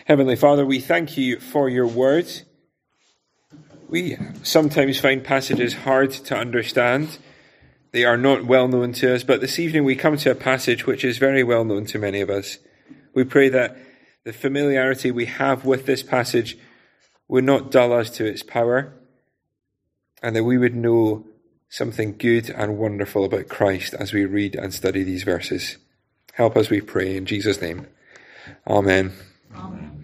Heavenly Father, we thank you for your word. We sometimes find passages hard to understand. They are not well known to us, but this evening we come to a passage which is very well known to many of us. We pray that the familiarity we have with this passage would not dull us to its power, and that we would know something good and wonderful about Christ as we read and study these verses. Help us, we pray, in Jesus' name. Amen. Amen.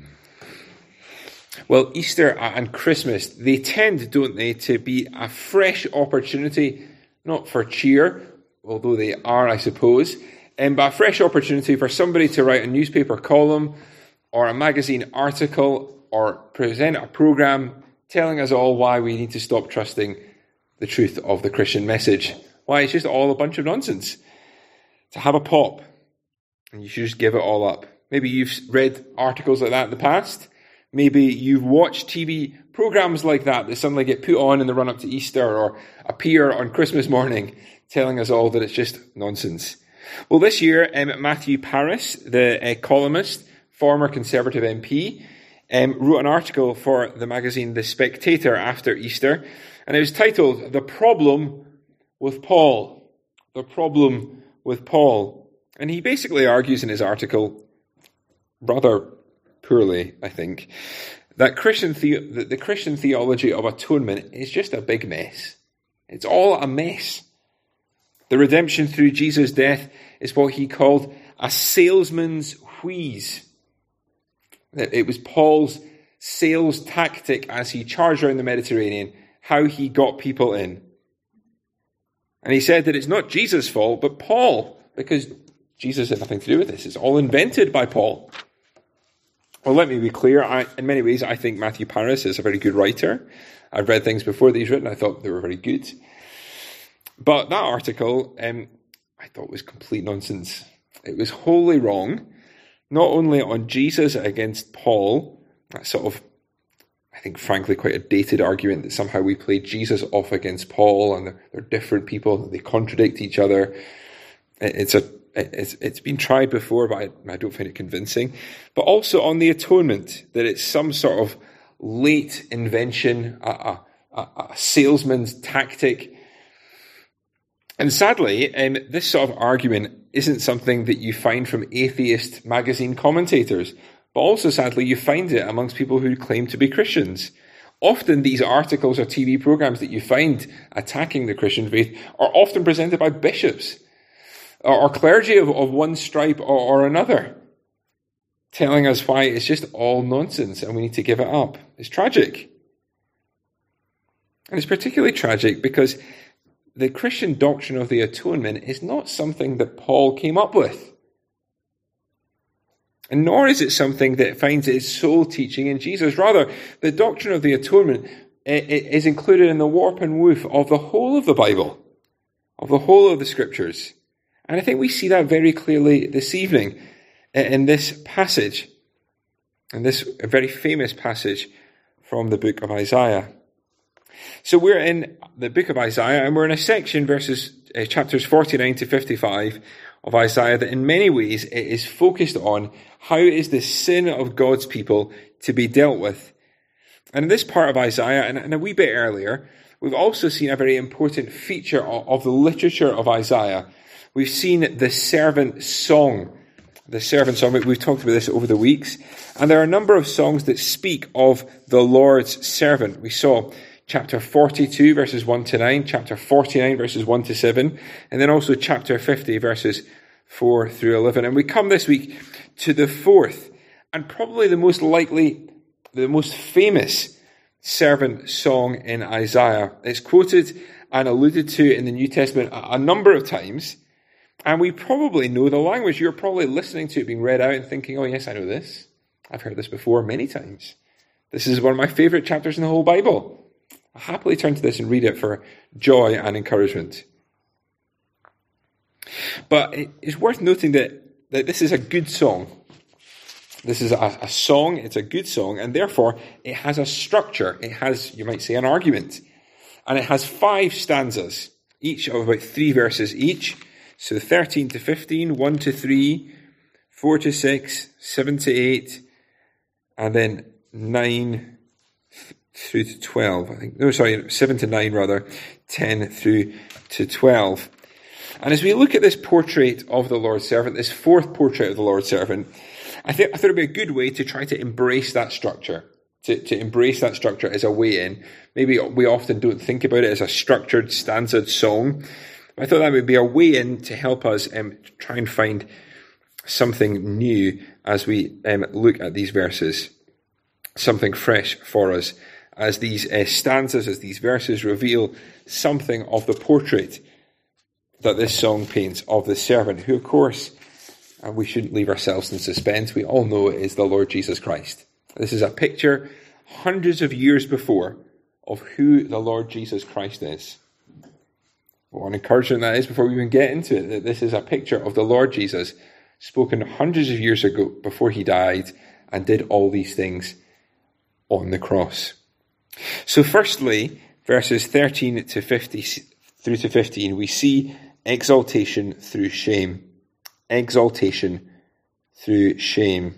Well, Easter and Christmas, they tend, don't they, to be a fresh opportunity, not for cheer, although they are, I suppose, but a fresh opportunity for somebody to write a newspaper column or a magazine article or present a program telling us all why we need to stop trusting the truth of the Christian message. Why it's just all a bunch of nonsense. To have a pop, and you should just give it all up. Maybe you've read articles like that in the past. Maybe you've watched TV programs like that suddenly get put on in the run-up to Easter or appear on Christmas morning, telling us all that it's just nonsense. Well, this year, Matthew Parris, the columnist, former Conservative MP, wrote an article for the magazine The Spectator after Easter, and it was titled, "The Problem with Paul." The Problem with Paul. And he basically argues in his article, rather poorly, I think, that the Christian theology of atonement is just a big mess. It's all a mess. The redemption through Jesus' death is what he called a salesman's wheeze. It was Paul's sales tactic as he charged around the Mediterranean, how he got people in. And he said that it's not Jesus' fault, but Paul, because Jesus had nothing to do with this. It's all invented by Paul. Well, let me be clear. In many ways, I think Matthew Parris is a very good writer. I've read things before that he's written. I thought they were very good. But that article, I thought was complete nonsense. It was wholly wrong, not only on Jesus against Paul, that sort of, I think, frankly, quite a dated argument that somehow we play Jesus off against Paul and they're different people, they contradict each other. It's been tried before, but I don't find it convincing. But also on the atonement, that it's some sort of late invention, a salesman's tactic. And sadly, this sort of argument isn't something that you find from atheist magazine commentators, but also sadly you find it amongst people who claim to be Christians. Often these articles or TV programs that you find attacking the Christian faith are often presented by bishops or clergy of one stripe or another, telling us why it's just all nonsense and we need to give it up. It's tragic. And it's particularly tragic because the Christian doctrine of the atonement is not something that Paul came up with. And nor is it something that finds its sole teaching in Jesus. Rather, the doctrine of the atonement is included in the warp and woof of the whole of the Bible, of the whole of the Scriptures. And I think we see that very clearly this evening in this passage, in this very famous passage from the book of Isaiah. So we're in the book of Isaiah, and we're in a section, chapters 49 to 55 of Isaiah, that in many ways it is focused on how is the sin of God's people to be dealt with. And in this part of Isaiah, and a wee bit earlier, we've also seen a very important feature of the literature of Isaiah. We've seen the servant song. The servant song, we've talked about this over the weeks. And there are a number of songs that speak of the Lord's servant. We saw chapter 42, verses 1 to 9, chapter 49, verses 1 to 7, and then also chapter 50, verses 4 through 11. And we come this week to the fourth, and probably the most famous servant song in Isaiah. It's quoted and alluded to in the New Testament a number of times, and we probably know the language. You're probably listening to it being read out and thinking, oh yes, I know this. I've heard this before many times. This is one of my favorite chapters in the whole Bible. I'll happily turn to this and read it for joy and encouragement. But it's worth noting that this is a good song. This is a song, it's a good song, and therefore it has a structure. It has, you might say, an argument. And it has 5 stanzas, each of about 3 verses each. So 13 to 15, 1 to 3, 4 to 6, 7 to 8, and then 9 through to 12, I think. No, sorry, 7 to 9 rather, 10 through to 12. And as we look at this portrait of the Lord's servant, this fourth portrait of the Lord's servant, I thought it would be a good way to try to embrace that structure, to embrace that structure as a way in. Maybe we often don't think about it as a structured, stanza'd song. I thought that would be a way in to help us try and find something new as we look at these verses, something fresh for us, as these stanzas, as these verses reveal something of the portrait that this song paints of the servant, who, of course, and we shouldn't leave ourselves in suspense, we all know it is the Lord Jesus Christ. This is a picture hundreds of years before of who the Lord Jesus Christ is. What an encouragement that is before we even get into it, that this is a picture of the Lord Jesus spoken hundreds of years ago before he died and did all these things on the cross. So firstly, verses 13 to 50 through to 15, we see exaltation through shame. Exaltation through shame.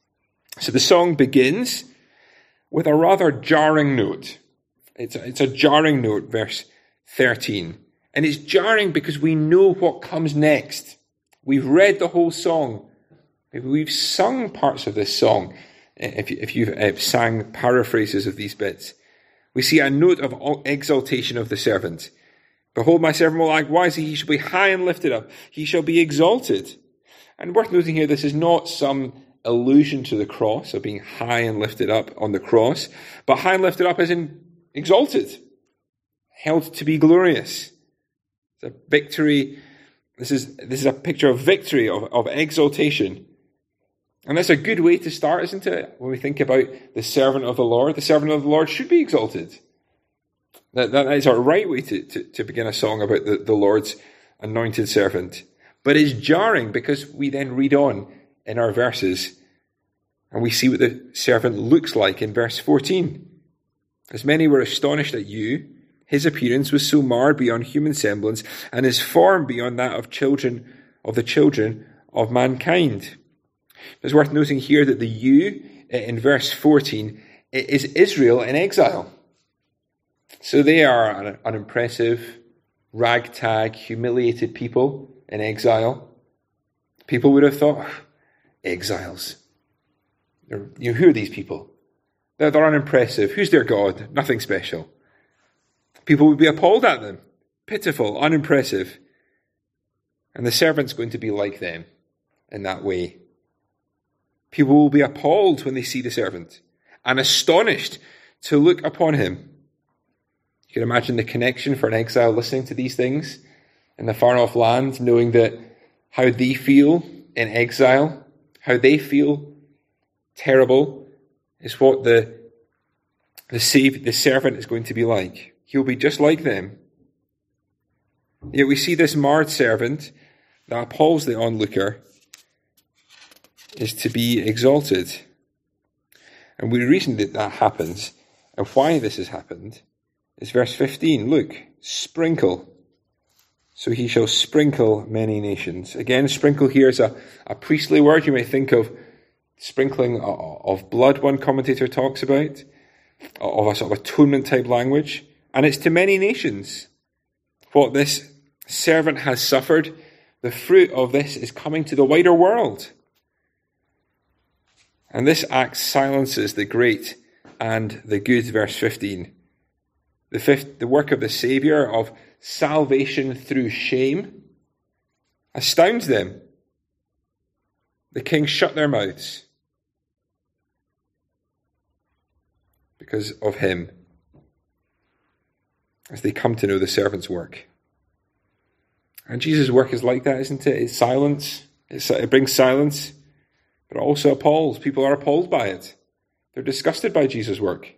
So the song begins with a rather jarring note. It's a jarring note, verse 13. And it's jarring because we know what comes next. We've read the whole song. Maybe we've sung parts of this song, if you've sang paraphrases of these bits. We see a note of exaltation of the servant. Behold, my servant will act wisely. He shall be high and lifted up. He shall be exalted. And worth noting here, this is not some allusion to the cross, of being high and lifted up on the cross, but high and lifted up as in exalted, held to be glorious. It's a victory. This is a picture of victory, of exaltation. And that's a good way to start, isn't it? When we think about the servant of the Lord should be exalted. That is our right way to begin a song about the Lord's anointed servant. But it's jarring because we then read on in our verses and we see what the servant looks like in verse 14. As many were astonished at you, his appearance was so marred beyond human semblance, and his form beyond that of the children of mankind. It's worth noting here that the you in verse 14 is Israel in exile. So they are an unimpressive, ragtag, humiliated people in exile. People would have thought, exiles. Who are these people? They're unimpressive. Who's their God? Nothing special. People would be appalled at them. Pitiful, unimpressive. And the servant's going to be like them in that way. People will be appalled when they see the servant and astonished to look upon him. You can imagine the connection for an exile listening to these things in the far-off land, knowing that how they feel in exile, how they feel terrible, is what the servant is going to be like. He'll be just like them. Yet we see this marred servant that appalls the onlooker is to be exalted. And the reason that happens, and why this has happened, is verse 15. Look, sprinkle. So he shall sprinkle many nations. Again, sprinkle here is a priestly word. You may think of sprinkling of blood, one commentator talks about, of a sort of atonement type language. And it's to many nations. What this servant has suffered, the fruit of this is coming to the wider world. And this act silences the great and the good, verse 15. The work of the Saviour of salvation through shame astounds them. The kings shut their mouths because of him as they come to know the servant's work. And Jesus' work is like that, isn't it? It's silence. It brings silence, but it also appalls. People are appalled by it. They're disgusted by Jesus' work.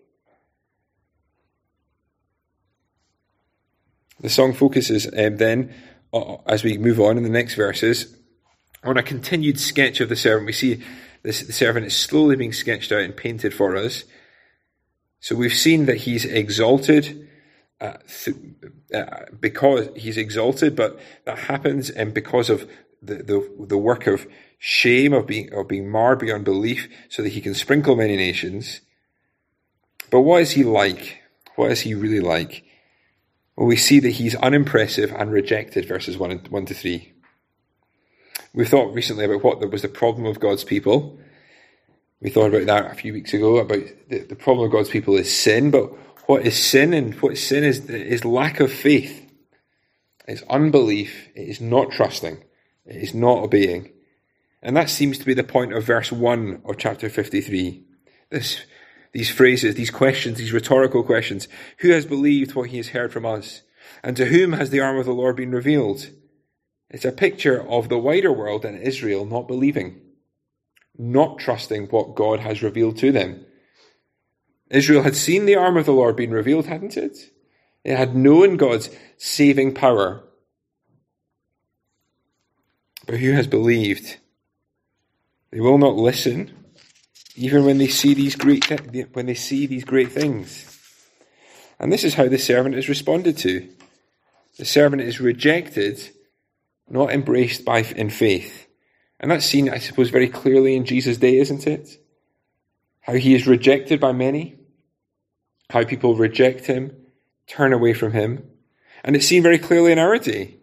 The song focuses then, as we move on in the next verses, on a continued sketch of the servant. We see the servant is slowly being sketched out and painted for us. So we've seen that he's exalted because he's exalted, but that happens because of the work of shame, of being marred beyond belief, so that he can sprinkle many nations. But what is he like? What is he really like? Well, we see that he's unimpressive and rejected, verses 1 to 3. We thought recently about what was the problem of God's people. We thought about that a few weeks ago, about the problem of God's people is sin. But what is sin? And what sin is lack of faith. It's unbelief. It is not trusting. It is not obeying. And that seems to be the point of verse 1 of chapter 53. These phrases, these questions, these rhetorical questions. Who has believed what he has heard from us? And to whom has the arm of the Lord been revealed? It's a picture of the wider world and Israel not believing, not trusting what God has revealed to them. Israel had seen the arm of the Lord being revealed, hadn't it? It had known God's saving power. But who has believed? They will not listen, even when they see these great things. And this is how the servant is responded to. The servant is rejected, not embraced in faith. And that's seen, I suppose, very clearly in Jesus' day, isn't it? How he is rejected by many, how people reject him, turn away from him. And it's seen very clearly in our day.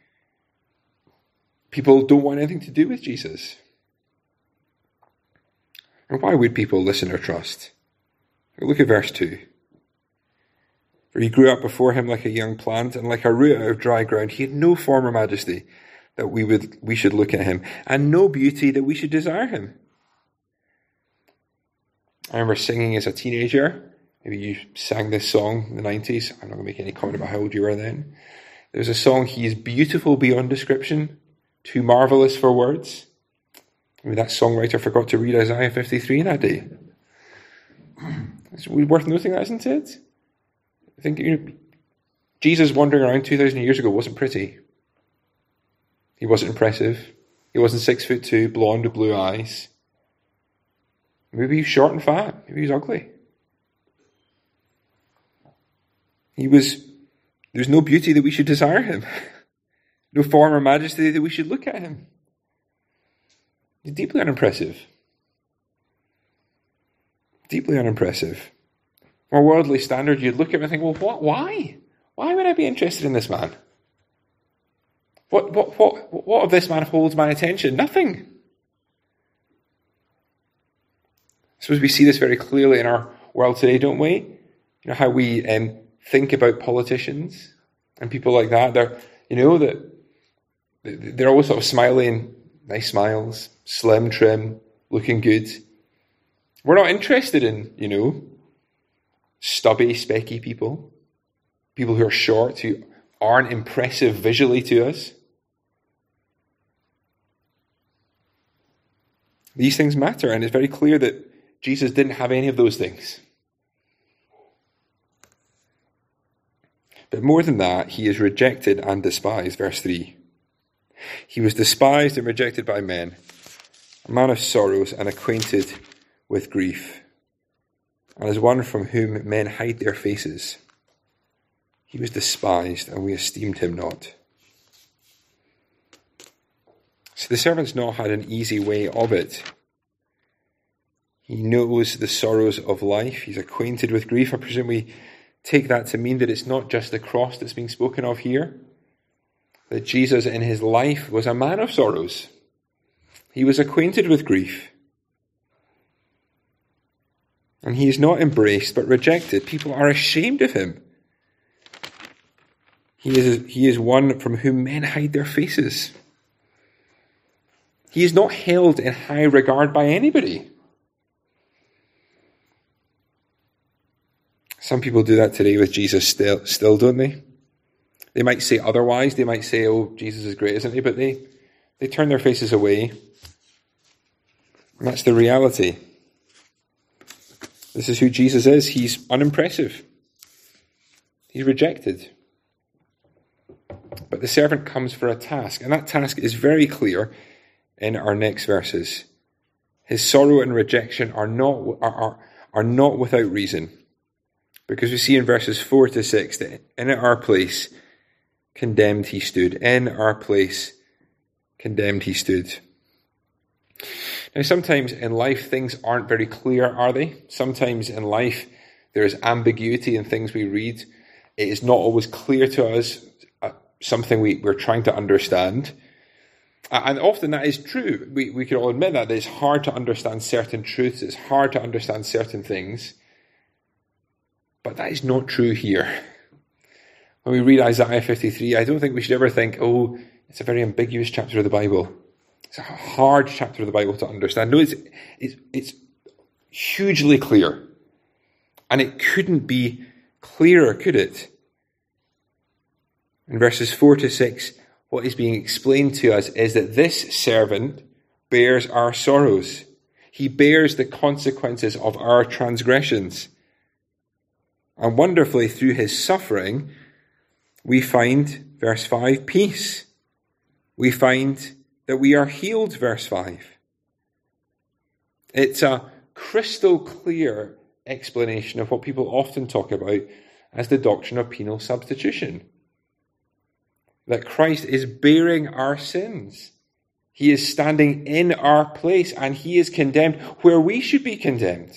People don't want anything to do with Jesus. And why would people listen or trust? Look at verse 2. For he grew up before him like a young plant, and like a root out of dry ground. He had no form or majesty that we should look at him, and no beauty that we should desire him. I remember singing as a teenager. Maybe you sang this song in the 90s. I'm not going to make any comment about how old you were then. There was a song, he is beautiful beyond description, too marvelous for words. Maybe that songwriter forgot to read Isaiah 53 that day. It's worth noting that, isn't it? I think Jesus wandering around 2,000 years ago wasn't pretty. He wasn't impressive. He wasn't 6'2", blonde with blue eyes. Maybe he was short and fat. Maybe he was ugly. There's no beauty that we should desire him. No form or majesty that we should look at him. He's deeply unimpressive. Deeply unimpressive. From a worldly standard, you'd look at him and think, well, why? Why would I be interested in this man? What of this man holds my attention? Nothing. I suppose we see this very clearly in our world today, don't we? You know how we think about politicians and people like that. They're always sort of smiling, nice smiles, slim, trim, looking good. We're not interested in, stubby, specky people who are short, who aren't impressive visually to us. These things matter, and it's very clear that Jesus didn't have any of those things. But more than that, he is rejected and despised. Verse 3. He was despised and rejected by men, a man of sorrows and acquainted with grief, and as one from whom men hide their faces. He was despised, and we esteemed him not. So the servant's not had an easy way of it. He knows the sorrows of life. He's acquainted with grief. I presume we take that to mean that it's not just the cross that's being spoken of here. That Jesus in his life was a man of sorrows. He was acquainted with grief. And he is not embraced but rejected. People are ashamed of him. He is one from whom men hide their faces. He is not held in high regard by anybody. Some people do that today with Jesus still, don't they? They might say otherwise. They might say, oh, Jesus is great, isn't he? But they turn their faces away. And that's the reality. This is who Jesus is. He's unimpressive. He's rejected. But the servant comes for a task, and that task is very clear in our next verses. His sorrow and rejection are not without reason, because we see in verses 4 to 6 that in our place condemned he stood. In our place condemned he stood. Now, sometimes in life, things aren't very clear, are they? Sometimes in life, there is ambiguity in things we read. It is not always clear to us, something we're trying to understand. And often that is true. We can all admit that it's hard to understand certain truths. It's hard to understand certain things. But that is not true here. When we read Isaiah 53, I don't think we should ever think, oh, it's a very ambiguous chapter of the Bible. It's a hard chapter of the Bible to understand. No, it's hugely clear. And it couldn't be clearer, could it? In verses 4 to 6, what is being explained to us is that this servant bears our sorrows. He bears the consequences of our transgressions. And wonderfully, through his suffering, we find, verse 5, peace. We find that we are healed, verse 5. It's a crystal clear explanation of what people often talk about as the doctrine of penal substitution. That Christ is bearing our sins. He is standing in our place and he is condemned where we should be condemned.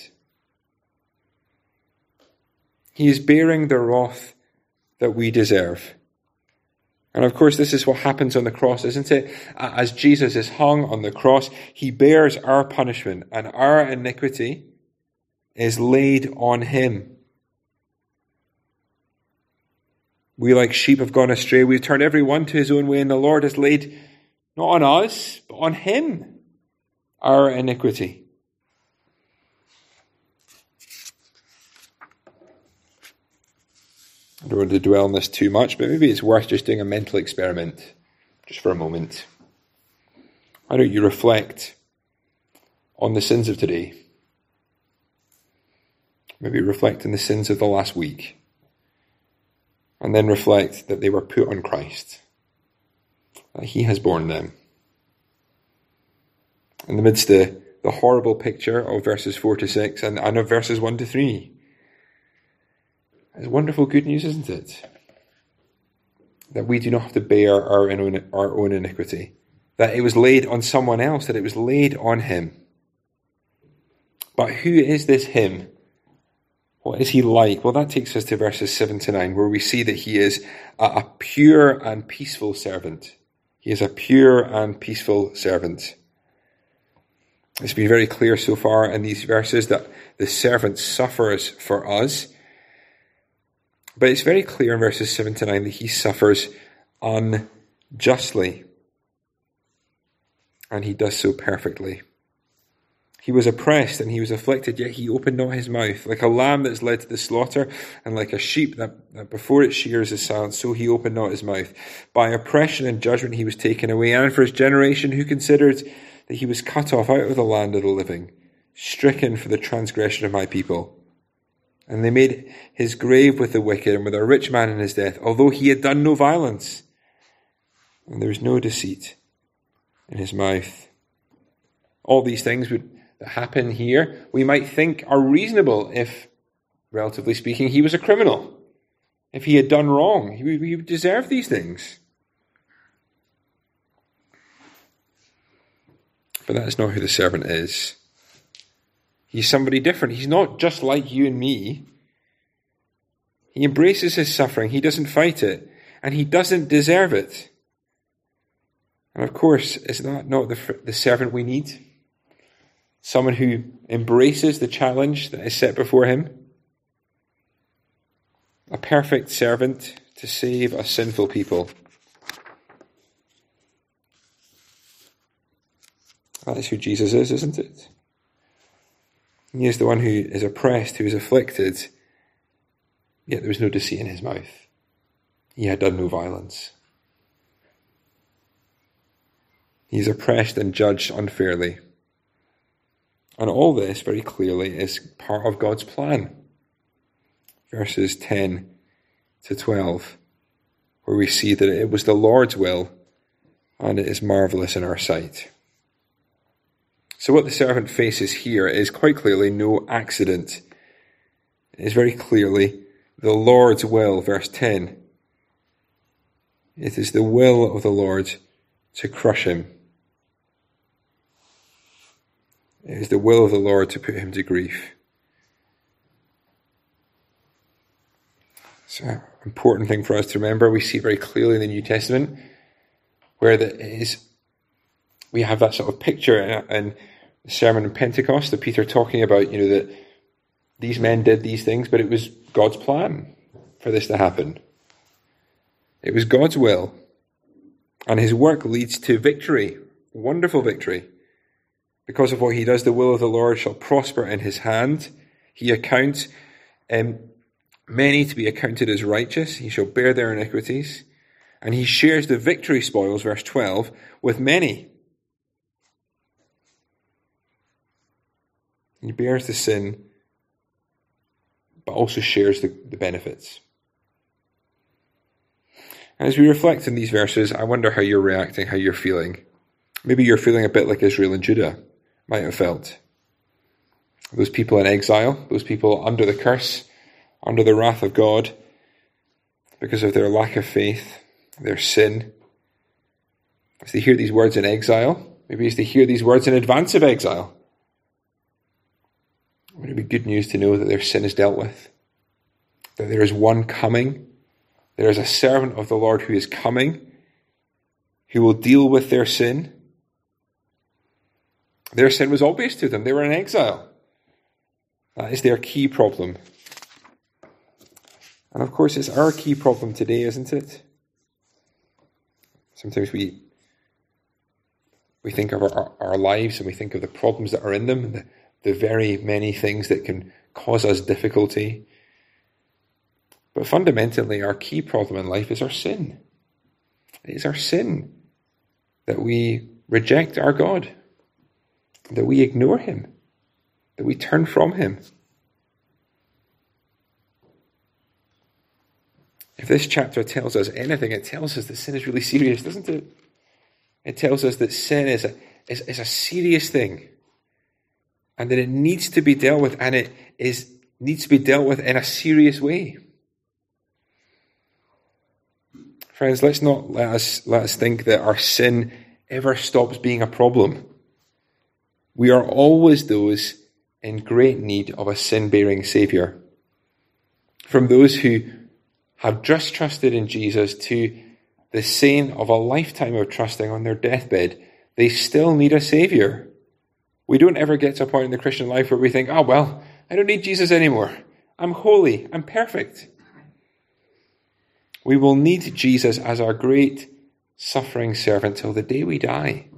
He is bearing the wrath that we deserve. And of course, this is what happens on the cross, isn't it? As Jesus is hung on the cross, he bears our punishment and our iniquity is laid on him. We like sheep have gone astray. We've turned every one to his own way, and the Lord has laid, not on us, but on him, our iniquity. I don't want to dwell on this too much, but maybe it's worth just doing a mental experiment, just for a moment. Why don't you reflect on the sins of today? Maybe reflect on the sins of the last week. And then reflect that they were put on Christ. That he has borne them. In the midst of the horrible picture of verses 4 to 6 and of verses 1 to 3. It's wonderful good news, isn't it? That we do not have to bear our own iniquity. That it was laid on someone else, that it was laid on him. But who is this him? What is he like? Well, that takes us to verses 7 to 9, where we see that he is a pure and peaceful servant. He is a pure and peaceful servant. It's been very clear so far in these verses that the servant suffers for us. But it's very clear in verses 7 to 9 that he suffers unjustly. And he does so perfectly. He was oppressed and he was afflicted, yet he opened not his mouth. Like a lamb that is led to the slaughter, and like a sheep that before it shears is silent, so he opened not his mouth. By oppression and judgment he was taken away. And for his generation who considered that he was cut off out of the land of the living, stricken for the transgression of my people. And they made his grave with the wicked and with a rich man in his death, although he had done no violence. And there was no deceit in his mouth. All these things that happen here, we might think are reasonable if, relatively speaking, he was a criminal. If he had done wrong, he would deserve these things. But that is not who the servant is. He's somebody different. He's not just like you and me. He embraces his suffering. He doesn't fight it. And he doesn't deserve it. And of course, is that not the servant we need? Someone who embraces the challenge that is set before him. A perfect servant to save a sinful people. That is who Jesus is, isn't it? He is the one who is oppressed, who is afflicted, yet there was no deceit in his mouth. He had done no violence. He is oppressed and judged unfairly. And all this, very clearly, is part of God's plan. Verses 10 to 12, where we see that it was the Lord's will, and it is marvellous in our sight. So what the servant faces here is quite clearly no accident. It is very clearly the Lord's will, verse 10. It is the will of the Lord to crush him. It is the will of the Lord to put him to grief. It's an important thing for us to remember. We see very clearly in the New Testament where we have that sort of picture in the Sermon on Pentecost that Peter talking about, that these men did these things, but it was God's plan for this to happen. It was God's will. And his work leads to victory, wonderful victory. Because of what he does, the will of the Lord shall prosper in his hand. He accounts many to be accounted as righteous. He shall bear their iniquities. And he shares the victory spoils, verse 12, with many. He bears the sin, but also shares the benefits. As we reflect on these verses, I wonder how you're reacting, how you're feeling. Maybe you're feeling a bit like Israel and Judah might have felt. Those people in exile, those people under the curse, under the wrath of God, because of their lack of faith, their sin. As they hear these words in exile, maybe as they hear these words in advance of exile, would it be good news to know that their sin is dealt with? That there is one coming. There is a servant of the Lord who is coming, who will deal with their sin. Their sin was obvious to them. They were in exile. That is their key problem. And of course, it's our key problem today, isn't it? Sometimes we think of our lives and we think of the problems that are in them, and the very many things that can cause us difficulty. But fundamentally, our key problem in life is our sin. It is our sin that we reject our God, that we ignore him, that we turn from him. If this chapter tells us anything, it tells us that sin is really serious, doesn't it? It tells us that sin is a serious thing, and that it needs to be dealt with, and it needs to be dealt with in a serious way. Friends, let's not let us think that our sin ever stops being a problem. We are always those in great need of a sin-bearing Saviour. From those who have just trusted in Jesus to the saint of a lifetime of trusting on their deathbed, they still need a Saviour. We don't ever get to a point in the Christian life where we think, I don't need Jesus anymore. I'm holy. I'm perfect. We will need Jesus as our great suffering servant till the day we die.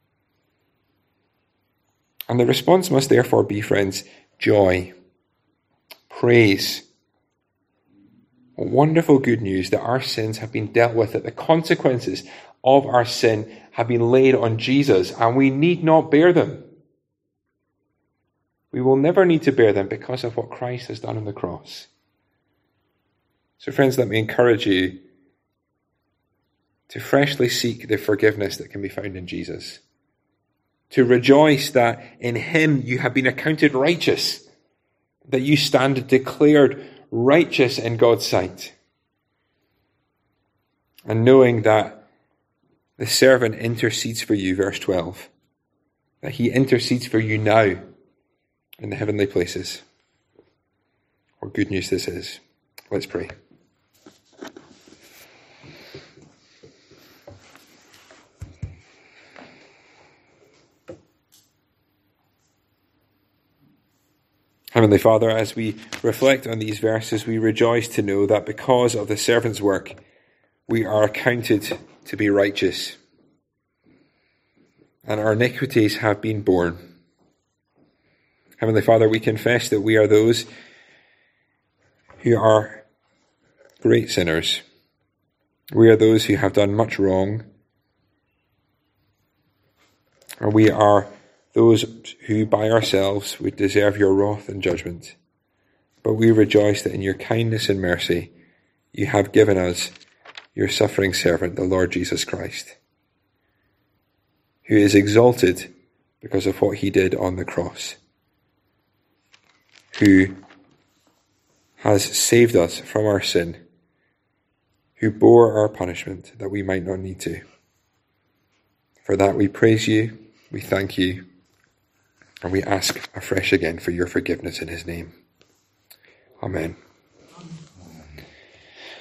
And the response must therefore be, friends, joy, praise. Wonderful good news that our sins have been dealt with, that the consequences of our sin have been laid on Jesus, and we need not bear them. We will never need to bear them because of what Christ has done on the cross. So friends, let me encourage you to freshly seek the forgiveness that can be found in Jesus. To rejoice that in him you have been accounted righteous, that you stand declared righteous in God's sight. And knowing that the servant intercedes for you, verse 12, that he intercedes for you now in the heavenly places. What good news this is. Let's pray. Heavenly Father, as we reflect on these verses, we rejoice to know that because of the servant's work, we are accounted to be righteous, and our iniquities have been borne. Heavenly Father, we confess that we are those who are great sinners. We are those who have done much wrong, and we are those who by ourselves would deserve your wrath and judgment. But we rejoice that in your kindness and mercy you have given us your suffering servant, the Lord Jesus Christ, who is exalted because of what he did on the cross, who has saved us from our sin, who bore our punishment that we might not need to. For that we praise you, we thank you, And we ask afresh again for your forgiveness in his name. Amen.